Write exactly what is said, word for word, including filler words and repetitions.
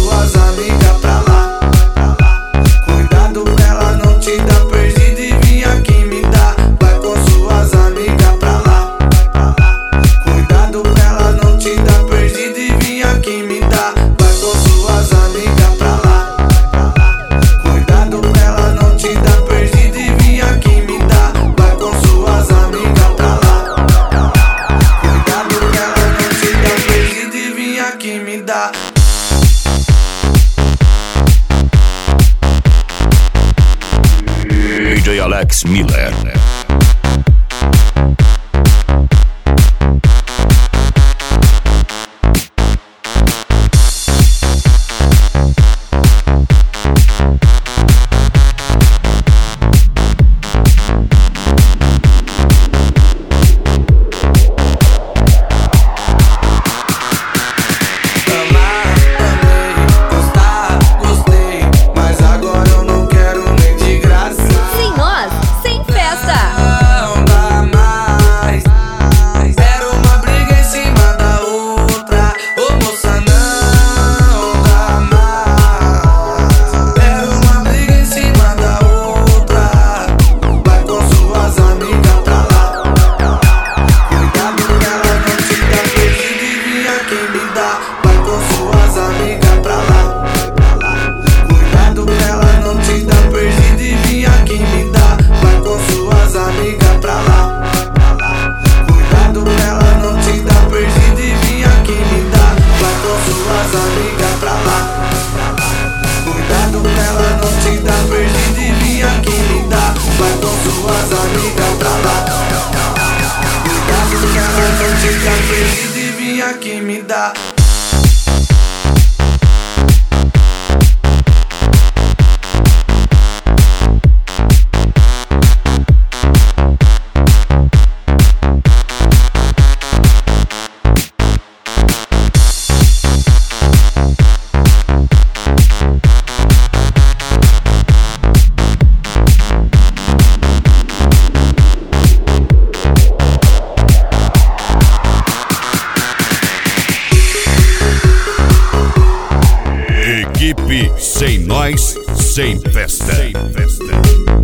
suas amigas pra lá. Cuidado pra ela não te dar perdida e vir aqui me dar. Vai com suas amigas pra lá. Cuidado pra ela não te dar perdida e vir aqui me dar. Vai com suas amigas pra lá. Cuidado pra ela não te dar perdida e vir aqui me dar. Vai com suas amigas pra lá. Cuidado pra ela não te dar perdida e vir aqui me dar. D J Alex Miller. Aqui me dá. Equipe Sem Nós, Sem Festa. Sem festa.